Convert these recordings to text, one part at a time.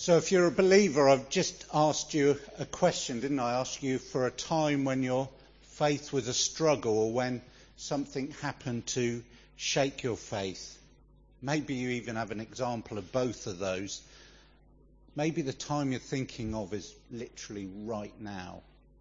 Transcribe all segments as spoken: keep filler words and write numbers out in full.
So if you're a believer, I've just asked you a question, didn't I? I asked you for a time when your faith was a struggle or when something happened to shake your faith. Maybe you even have an example of both of those. Maybe the time you're thinking of is literally right now.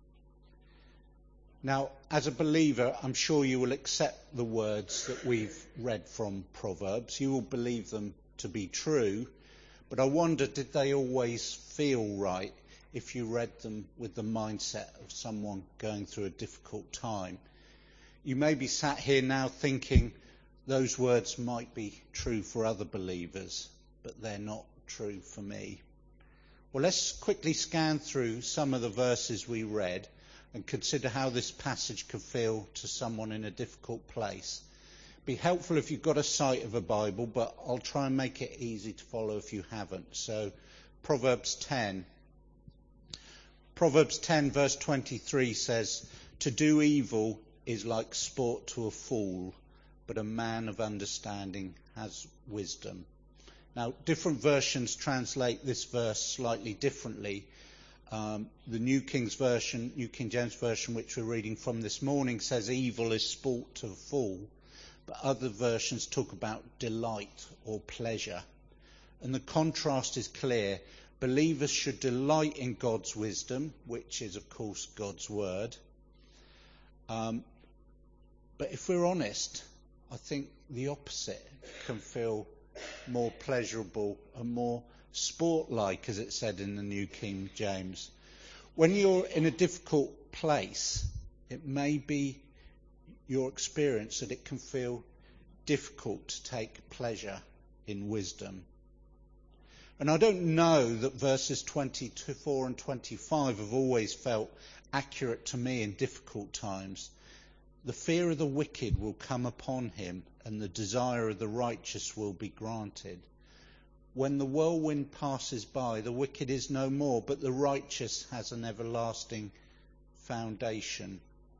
Now, as a believer, I'm sure you will accept the words that we've read from Proverbs. You will believe them to be true. But I wonder, did they always feel right if you read them with the mindset of someone going through a difficult time? You may be sat here now thinking those words might be true for other believers, but they're not true for me. Well, let's quickly scan through some of the verses we read and consider how this passage could feel to someone in a difficult place. Be helpful if you've got a sight of a Bible, but I'll try and make it easy to follow if you haven't. So, Proverbs ten. Proverbs ten verse twenty-three says, "To do evil is like sport to a fool, but a man of understanding has wisdom." Now, different versions translate this verse slightly differently. Um, the New King's Version, New King James Version, which we're reading from this morning, says evil is sport to a fool. But other versions talk about delight or pleasure. And the contrast is clear. Believers should delight in God's wisdom, which is, of course, God's word. Um, but if we're honest, I think the opposite can feel more pleasurable and more sport-like, as it said in the New King James. When you're in a difficult place, it may be your experience that it can feel difficult to take pleasure in wisdom. And I don't know that verses twenty-four and twenty-five have always felt accurate to me in difficult times. The fear of the wicked will come upon him, and the desire of the righteous will be granted. When the whirlwind passes by, the wicked is no more, but the righteous has an everlasting foundation.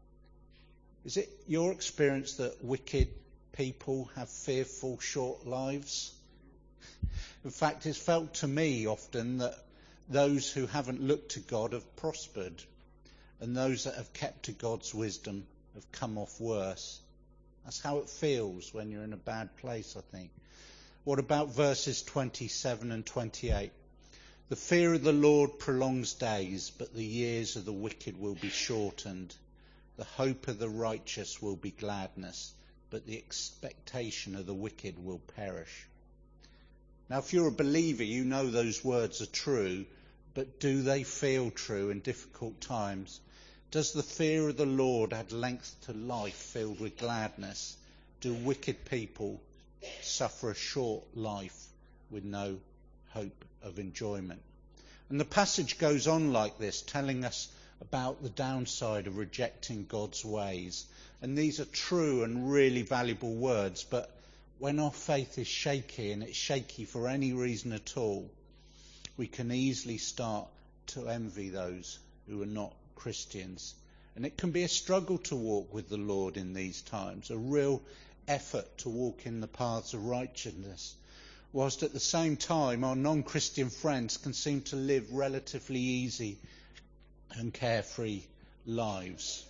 Is it your experience that wicked people have fearful, short lives? In fact, it's felt to me often that those who haven't looked to God have prospered, and those that have kept to God's wisdom have come off worse. That's how it feels when you're in a bad place, I think. What about verses twenty-seven and twenty-eight? The fear of the Lord prolongs days, but the years of the wicked will be shortened. The hope of the righteous will be gladness, but the expectation of the wicked will perish. Now, if you're a believer, you know those words are true, but do they feel true in difficult times? Does the fear of the Lord add length to life filled with gladness? Do wicked people suffer a short life with no hope of enjoyment? And the passage goes on like this, telling us about the downside of rejecting God's ways. And these are true and really valuable words, but when our faith is shaky, and it's shaky for any reason at all, we can easily start to envy those who are not Christians. And it can be a struggle to walk with the Lord in these times, a real effort to walk in the paths of righteousness, whilst at the same time our non-Christian friends can seem to live relatively easy and carefree lives.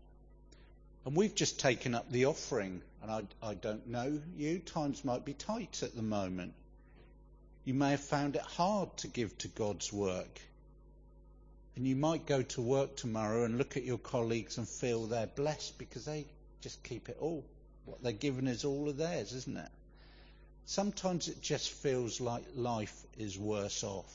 And we've just taken up the offering, and I, I don't know you, times might be tight at the moment. You may have found it hard to give to God's work. And you might go to work tomorrow and look at your colleagues and feel they're blessed because they just keep it all. What they're given is all of theirs, isn't it? Sometimes it just feels like life is worse off.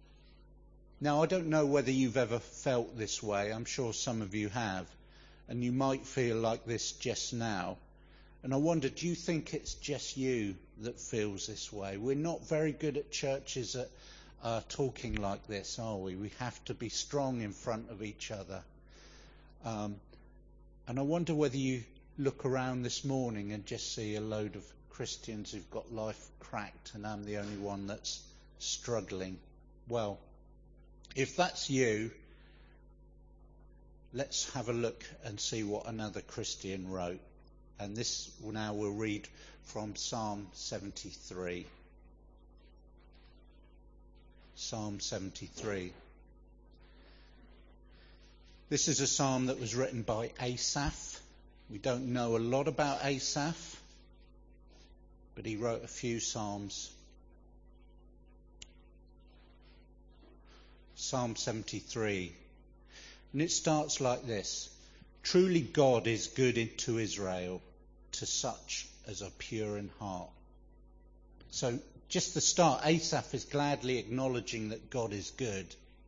Now, I don't know whether you've ever felt this way. I'm sure some of you have. And you might feel like this just now. And I wonder, do you think it's just you that feels this way? We're not very good at churches at uh, talking like this, are we? We have to be strong in front of each other. Um, and I wonder whether you look around this morning and just see a load of Christians who've got life cracked and I'm the only one that's struggling. Well, if that's you, let's have a look and see what another Christian wrote. And this now we'll read from Psalm seventy-three. Psalm seventy-three. This is a psalm that was written by Asaph. We don't know a lot about Asaph, but he wrote a few psalms. Psalm seventy-three. And it starts like this. Truly God is good to Israel, to such as are pure in heart. So just the start, Asaph is gladly acknowledging that God is good,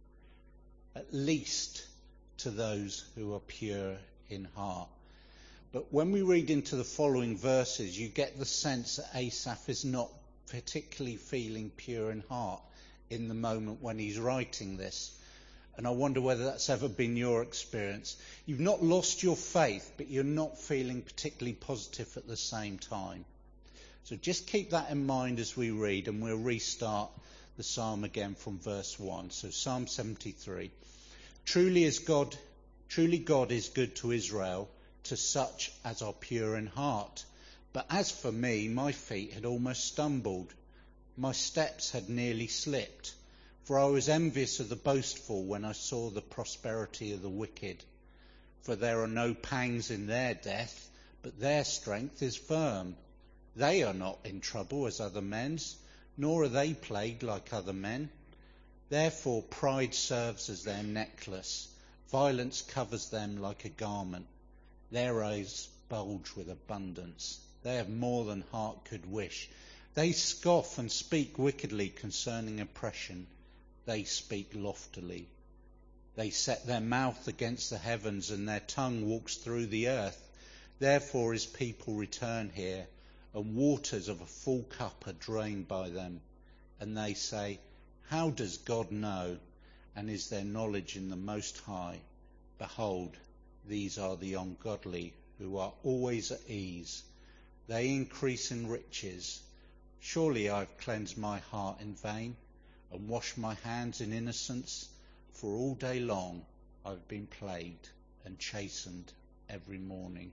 at least to those who are pure in heart. But when we read into the following verses, you get the sense that Asaph is not particularly feeling pure in heart in the moment when he's writing this. And I wonder whether that's ever been your experience. You've not lost your faith, but you're not feeling particularly positive at the same time. So just keep that in mind as we read, and we'll restart the psalm again from verse one. So Psalm seventy-three. Truly is God, truly God is good to Israel, to such as are pure in heart. But as for me, my feet had almost stumbled. My steps had nearly slipped. For I was envious of the boastful when I saw the prosperity of the wicked. For there are no pangs in their death, but their strength is firm. They are not in trouble as other men's, nor are they plagued like other men. Therefore pride serves as their necklace. Violence covers them like a garment. Their eyes bulge with abundance. They have more than heart could wish. They scoff and speak wickedly concerning oppression. They speak loftily. They set their mouth against the heavens, and their tongue walks through the earth. Therefore his people return here, and waters of a full cup are drained by them. And they say, how does God know? And is there knowledge in the Most High? Behold, these are the ungodly, who are always at ease. They increase in riches. Surely I have cleansed my heart in vain, and washed my hands in innocence. For all day long I have been plagued and chastened every morning.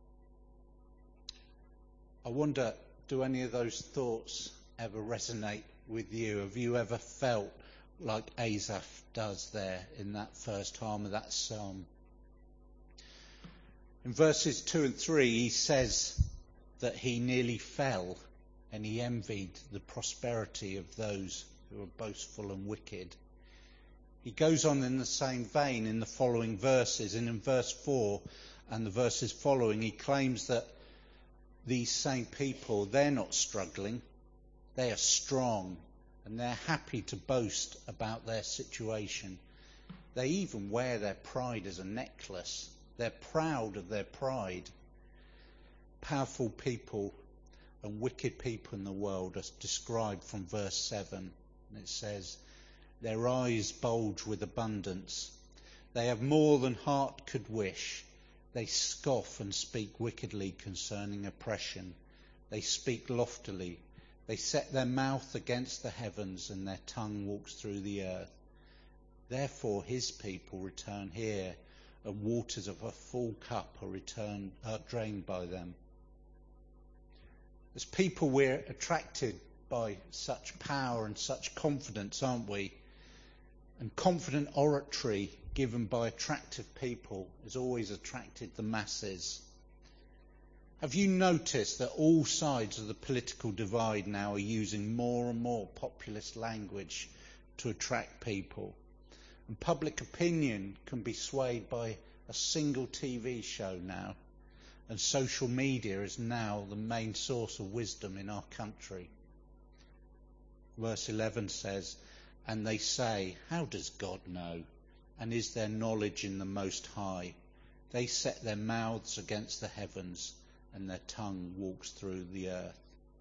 I wonder, do any of those thoughts ever resonate with you? Have you ever felt like Asaph does there in that first half of that psalm? In verses two and three, he says that he nearly fell and he envied the prosperity of those who are boastful and wicked. He goes on in the same vein in the following verses, and in verse four and the verses following, he claims that these same people, they're not struggling, they are strong, and they're happy to boast about their situation. They even wear their pride as a necklace. They're proud of their pride. Powerful people and wicked people in the world are described from verse seven. And it says, their eyes bulge with abundance. They have more than heart could wish. They scoff and speak wickedly concerning oppression. They speak loftily. They set their mouth against the heavens, and their tongue walks through the earth. Therefore his people return here, and waters of a full cup are, returned, are drained by them. As people, we're attracted by such power and such confidence, aren't we? And confident oratory given by attractive people has always attracted the masses. Have you noticed that all sides of the political divide now are using more and more populist language to attract people? And public opinion can be swayed by a single T V show now. And social media is now the main source of wisdom in our country. Verse eleven says, and they say, how does God know? And is there knowledge in the Most High? They set their mouths against the heavens, and their tongue walks through the earth.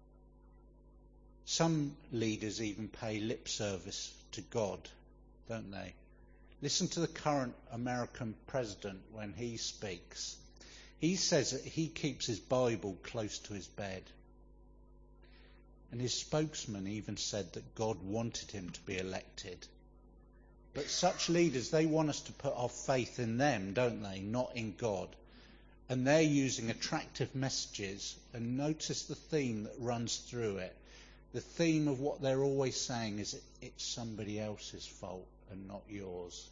Some leaders even pay lip service to God, don't they? Listen to the current American president when he speaks. He says that he keeps his Bible close to his bed. And his spokesman even said that God wanted him to be elected. But such leaders, they want us to put our faith in them, don't they? Not in God. And they're using attractive messages. And notice the theme that runs through it. the theme of what they're always saying is it's somebody else's fault and not yours.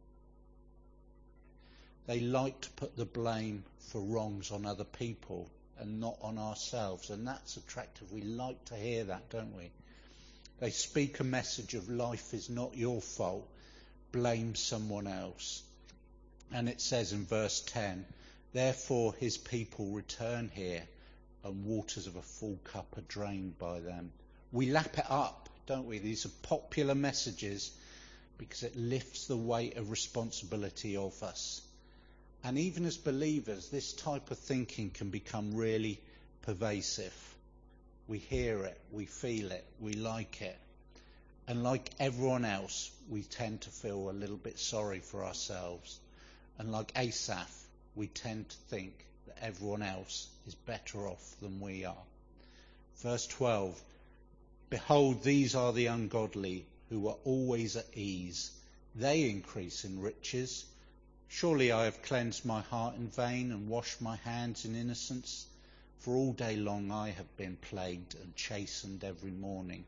They like to put the blame for wrongs on other people and not on ourselves, and that's attractive. We like to hear that, don't we? They speak a message of life is not your fault, blame someone else. And it says in verse ten, therefore his people return here, and waters of a full cup are drained by them. We lap it up, don't we? These are popular messages because it lifts the weight of responsibility off us. And even as believers, this type of thinking can become really pervasive. We hear it, we feel it, we like it. And like everyone else, we tend to feel a little bit sorry for ourselves. And like Asaph, we tend to think that everyone else is better off than we are. Verse twelve, behold, these are the ungodly who are always at ease. They increase in riches. Surely I have cleansed my heart in vain and washed my hands in innocence. For all day long I have been plagued and chastened every morning.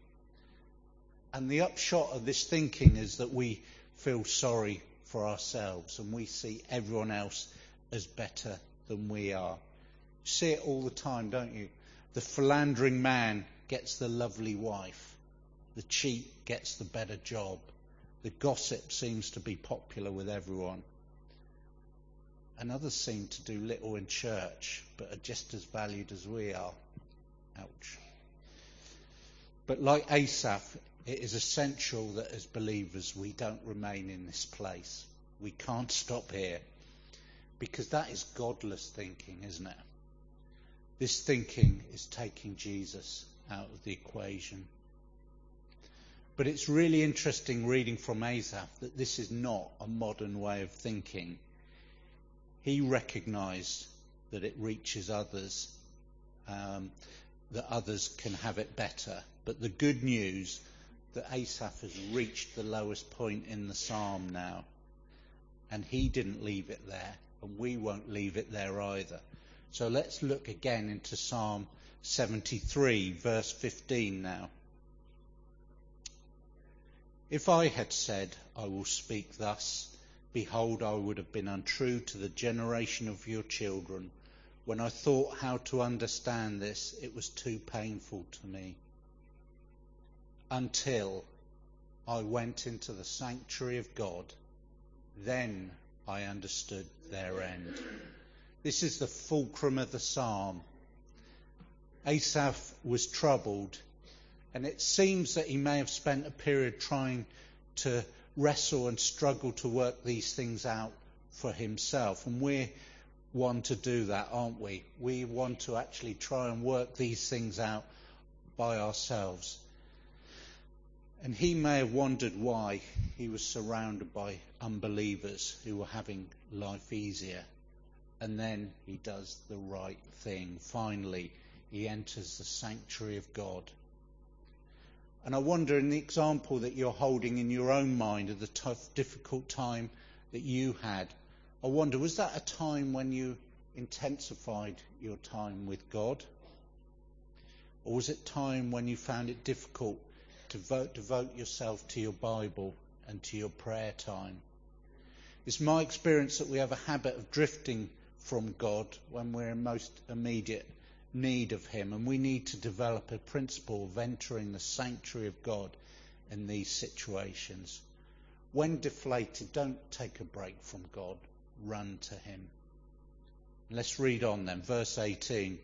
And the upshot of this thinking is that we feel sorry for ourselves and we see everyone else as better than we are. You see it all the time, don't you? The philandering man gets the lovely wife. The cheat gets the better job. The gossip seems to be popular with everyone. And others seem to do little in church, but are just as valued as we are. Ouch. But like Asaph, it is essential that as believers we don't remain in this place. We can't stop here, because that is godless thinking, isn't it? This thinking is taking Jesus out of the equation. But it's really interesting reading from Asaph that this is not a modern way of thinking. He recognised that it reaches others, um, that others can have it better. But the good news that Asaph has reached the lowest point in the psalm now. And he didn't leave it there, and we won't leave it there either. So let's look again into Psalm seventy-three, verse fifteen now. If I had said, I will speak thus, behold, I would have been untrue to the generation of your children. When I thought how to understand this, it was too painful to me. Until I went into the sanctuary of God, then I understood their end. This is the fulcrum of the psalm. Asaph was troubled, and it seems that he may have spent a period trying to wrestle and struggle to work these things out for himself. And we're one to do that, aren't we? We want to actually try and work these things out by ourselves. And he may have wondered why he was surrounded by unbelievers who were having life easier. And then he does the right thing. Finally, he enters the sanctuary of God. And I wonder, in the example that you're holding in your own mind of the tough, difficult time that you had, I wonder, was that a time when you intensified your time with God? Or was it time when you found it difficult to devote, devote yourself to your Bible and to your prayer time? It's my experience that we have a habit of drifting from God when we're in most immediate need of him, and we need to develop a principle of entering the sanctuary of God in these situations. When deflated, don't take a break from God, run to him. Let's read on then, verse eighteen.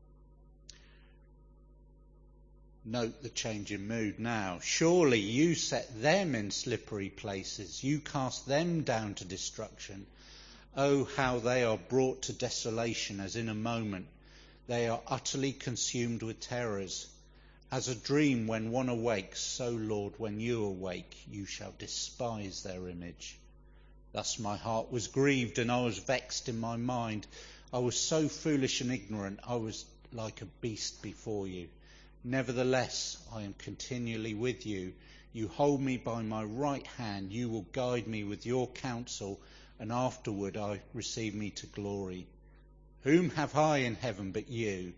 Note the change in mood now. Surely you set them in slippery places. You cast them down to destruction. Oh, how they are brought to desolation as in a moment. They are utterly consumed with terrors. As a dream when one awakes, so, Lord, when you awake, you shall despise their image. Thus my heart was grieved, and I was vexed in my mind. I was so foolish and ignorant, I was like a beast before you. Nevertheless, I am continually with you. You hold me by my right hand. You will guide me with your counsel, and afterward I receive me to glory. Whom have I in heaven but you?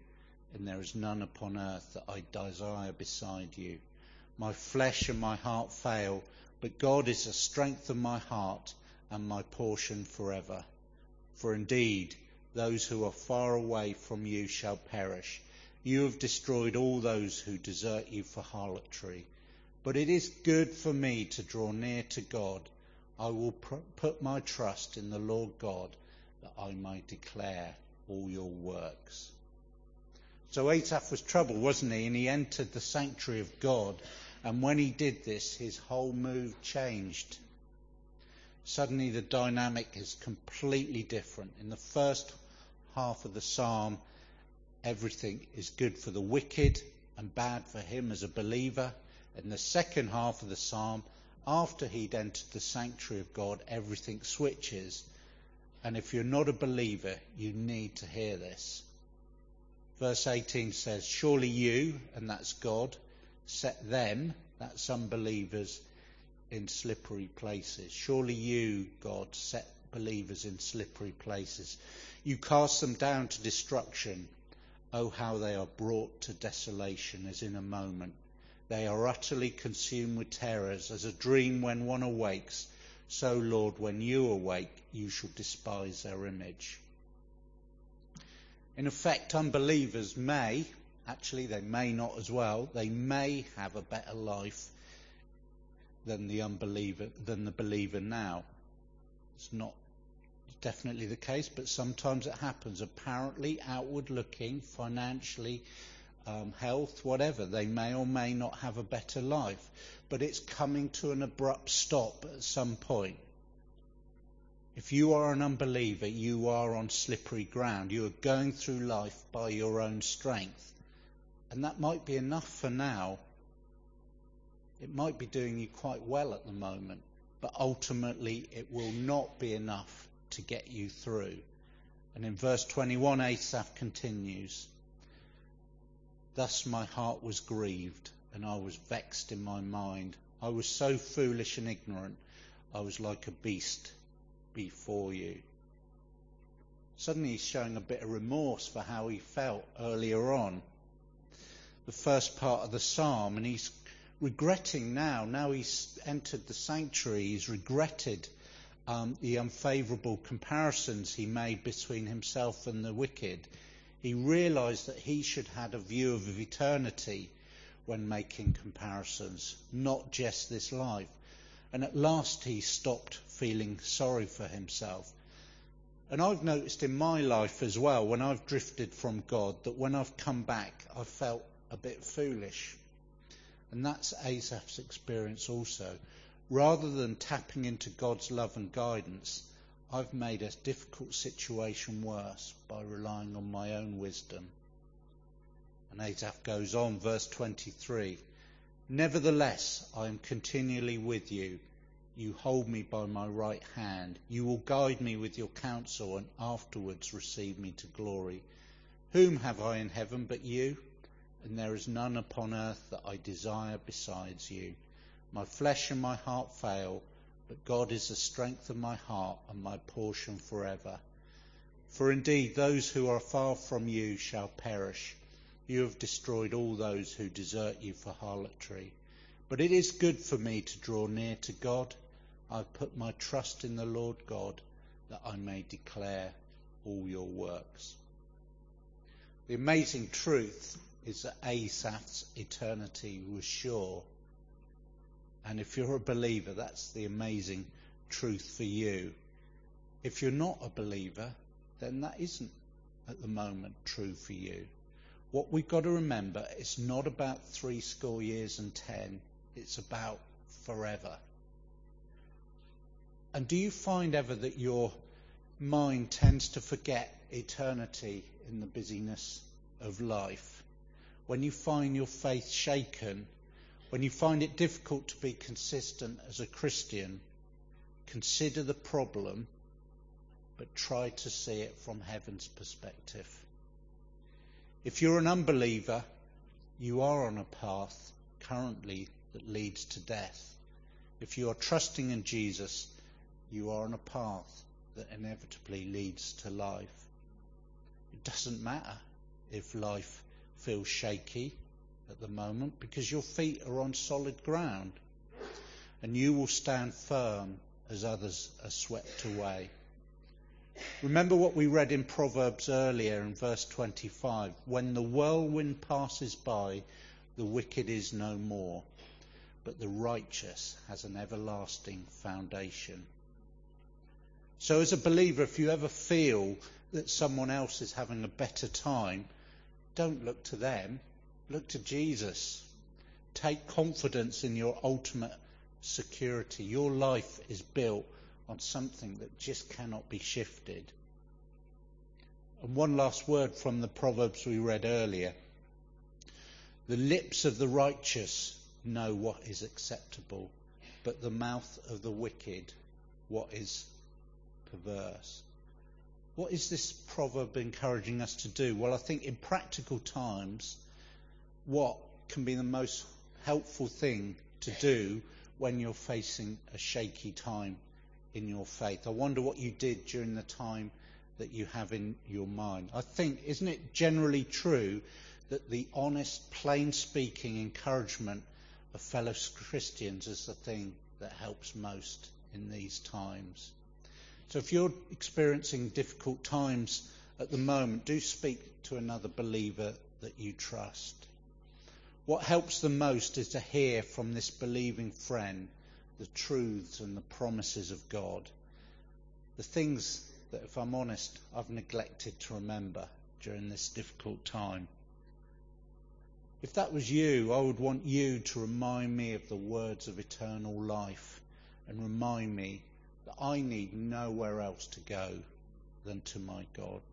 and there is none upon earth that I desire beside you. My flesh and my heart fail, but God is the strength of my heart and my portion forever. For indeed, those who are far away from you shall perish. You have destroyed all those who desert you for harlotry. But it is good for me to draw near to God. I will pr- put my trust in the Lord God, that I may declare all your works. So Asaph was troubled, wasn't he? And he entered the sanctuary of God. And when he did this, his whole mood changed. Suddenly the dynamic is completely different. In the first half of the psalm, everything is good for the wicked and bad for him as a believer. In the second half of the psalm, after he'd entered the sanctuary of God, everything switches. And if you're not a believer, you need to hear this. Verse eighteen says, surely you, and that's God, set them, that's unbelievers, in slippery places. Surely you, God, set believers in slippery places. You cast them down to destruction. Oh, how they are brought to desolation as in a moment. They are utterly consumed with terrors, as a dream when one awakes. So, Lord, when you awake, you shall despise their image. In effect, unbelievers may, actually they may not as well, they may have a better life than the unbeliever, than the believer now. It's not definitely the case, but sometimes it happens. Apparently, outward looking, financially, um, health, whatever, they may or may not have a better life. But it's coming to an abrupt stop at some point. If you are an unbeliever, you are on slippery ground. You are going through life by your own strength. And that might be enough for now. It might be doing you quite well at the moment, but ultimately it will not be enough to get you through. And in verse twenty-one, Asaph continues, thus my heart was grieved, and I was vexed in my mind. I was so foolish and ignorant, I was like a beast before you. Suddenly he's showing a bit of remorse for how he felt earlier on. The first part of the psalm, and he's regretting now, now he's entered the sanctuary, he's regretted um, the unfavourable comparisons he made between himself and the wicked. He realised that he should have a view of eternity when making comparisons, not just this life. And at last he stopped feeling sorry for himself. And I've noticed in my life as well, when I've drifted from God, that when I've come back, I've felt a bit foolish. And that's Asaph's experience also. Rather than tapping into God's love and guidance, I've made a difficult situation worse by relying on my own wisdom. And Asaph goes on, verse twenty-three, nevertheless, I am continually with you. You hold me by my right hand. You will guide me with your counsel and afterwards receive me to glory. Whom have I in heaven but you? And there is none upon earth that I desire besides you. My flesh and my heart fail, but God is the strength of my heart and my portion forever. For indeed those who are far from you shall perish. You have destroyed all those who desert you for harlotry. But it is good for me to draw near to God. I have put my trust in the Lord God, that I may declare all your works. The amazing truth is that Asaph's eternity was sure. And if you're a believer, that's the amazing truth for you. If you're not a believer, then that isn't at the moment true for you. What we've got to remember, it's not about three score years and ten. It's about forever. And do you find ever that your mind tends to forget eternity in the busyness of life? When you find your faith shaken, when you find it difficult to be consistent as a Christian, consider the problem, but try to see it from heaven's perspective. If you're an unbeliever, you are on a path currently that leads to death. If you are trusting in Jesus, you are on a path that inevitably leads to life. It doesn't matter if life feel shaky at the moment because your feet are on solid ground, and you will stand firm as others are swept away. Remember what we read in Proverbs earlier in verse twenty-five. When the whirlwind passes by, the wicked is no more, but the righteous has an everlasting foundation. So as a believer, if you ever feel that someone else is having a better time, don't look to them, look to Jesus. Take confidence in your ultimate security. Your life is built on something that just cannot be shifted. And one last word from the Proverbs we read earlier. The lips of the righteous know what is acceptable, but the mouth of the wicked what is perverse. What is this proverb encouraging us to do? Well, I think in practical times, what can be the most helpful thing to do when you're facing a shaky time in your faith? I wonder what you did during the time that you have in your mind. I think, isn't it generally true that the honest, plain-speaking encouragement of fellow Christians is the thing that helps most in these times? So if you're experiencing difficult times at the moment, do speak to another believer that you trust. What helps the most is to hear from this believing friend the truths and the promises of God. The things that, if I'm honest, I've neglected to remember during this difficult time. If that was you, I would want you to remind me of the words of eternal life and remind me that I need nowhere else to go than to my God.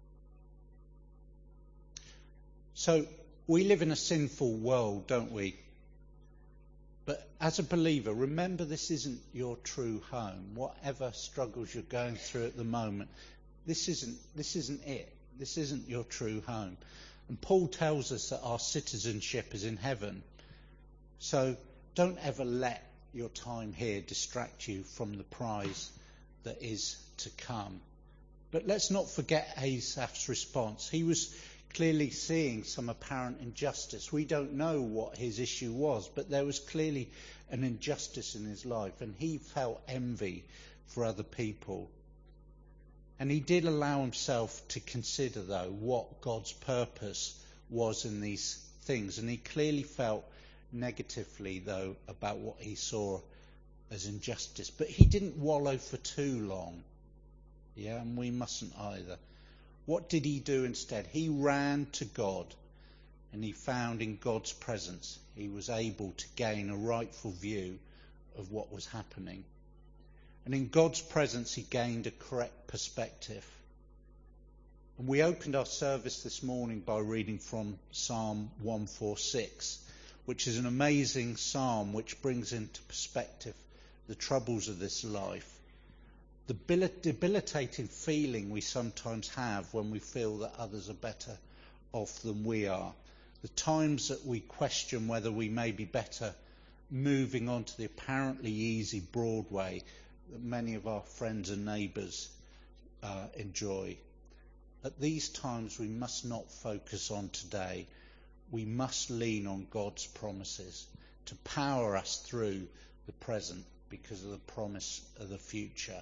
So we live in a sinful world, don't we? But as a believer, remember this isn't your true home. Whatever struggles you're going through at the moment, this isn't this isn't it. This isn't your true home. And Paul tells us that our citizenship is in heaven. So don't ever let your time here distract you from the prize that is to come. But let's not forget Asaph's response. He was clearly seeing some apparent injustice. We don't know what his issue was, but there was clearly an injustice in his life, and he felt envy for other people. And he did allow himself to consider, though, what God's purpose was in these things, and he clearly felt negatively, though, about what he saw as injustice. But he didn't wallow for too long. Yeah, and we mustn't either. What did he do instead? He ran to God, and he found in God's presence he was able to gain a rightful view of what was happening. And in God's presence he gained a correct perspective. And we opened our service this morning by reading from Psalm one forty-six, which is an amazing psalm which brings into perspective the troubles of this life. The debilitating feeling we sometimes have when we feel that others are better off than we are. The times that we question whether we may be better moving on to the apparently easy broad way that many of our friends and neighbours uh, enjoy. At these times we must not focus on today. We must lean on God's promises to power us through the present because of the promise of the future.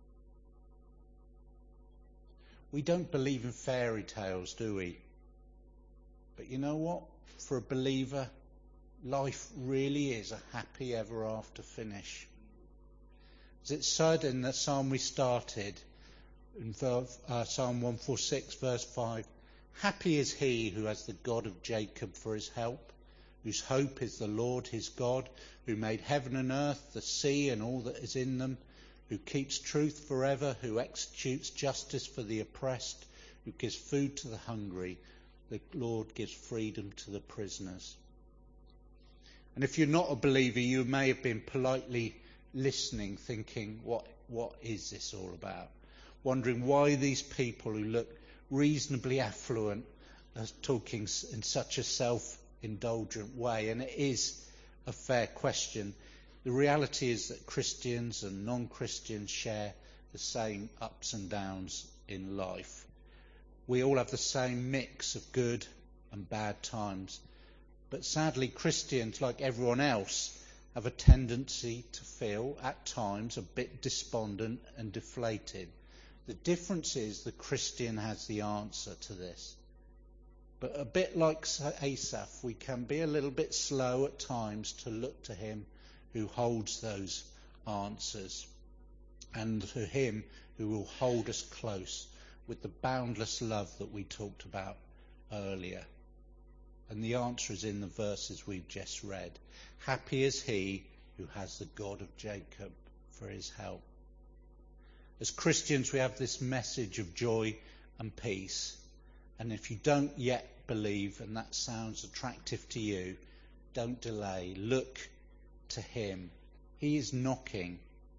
We don't believe in fairy tales, do we? But you know what? For a believer, life really is a happy ever after finish. As it said in the psalm we started, in uh, Psalm one forty-six, verse five, happy is he who has the God of Jacob for his help, whose hope is the Lord his God, who made heaven and earth, the sea and all that is in them, who keeps truth forever, who executes justice for the oppressed, who gives food to the hungry. The Lord gives freedom to the prisoners. And if you're not a believer, you may have been politely listening, thinking, what what is this all about? Wondering why these people who look reasonably affluent are talking in such a self-indulgent way. And it is a fair question. The reality is that Christians and non-Christians share the same ups and downs in life. We all have the same mix of good and bad times. But sadly, Christians, like everyone else, have a tendency to feel, at times, a bit despondent and deflated. The difference is the Christian has the answer to this. But a bit like Asaph, we can be a little bit slow at times to look to him who holds those answers, and to him who will hold us close with the boundless love that we talked about earlier. And the answer is in the verses we've just read. Happy is he who has the God of Jacob for his help. As Christians, we have this message of joy and peace. And if you don't yet believe, and that sounds attractive to you, don't delay. Look to him. He is knocking.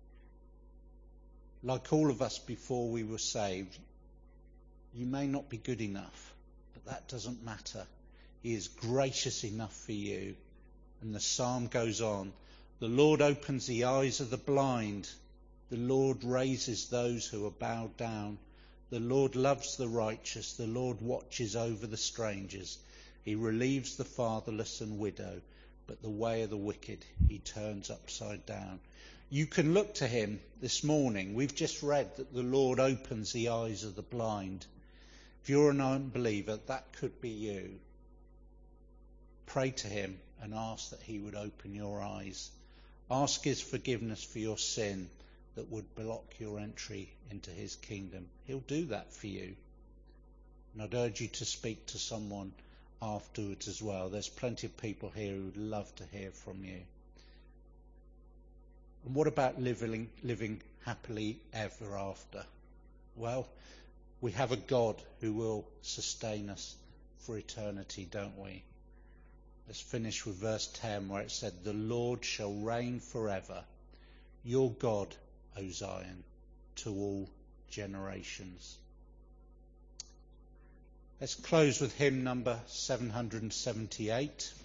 Like all of us before we were saved, you may not be good enough, but that doesn't matter. He is gracious enough for you. And the psalm goes on. The Lord opens the eyes of the blind. The Lord raises those who are bowed down. The Lord loves the righteous. The Lord watches over the strangers. He relieves the fatherless and widow, but the way of the wicked he turns upside down. You can look to him this morning. We've just read that the Lord opens the eyes of the blind. If you're an unbeliever, that could be you. Pray to him and ask that he would open your eyes. Ask his forgiveness for your sin that would block your entry into his kingdom. He'll do that for you. And I'd urge you to speak to someone afterwards as well. There's plenty of people here who would love to hear from you. And what about living, living happily ever after? Well, we have a God who will sustain us for eternity, don't we? Let's finish with verse ten, where it said, the Lord shall reign forever, your God, O Zion, to all generations. Let's close with hymn number seven hundred seventy-eight.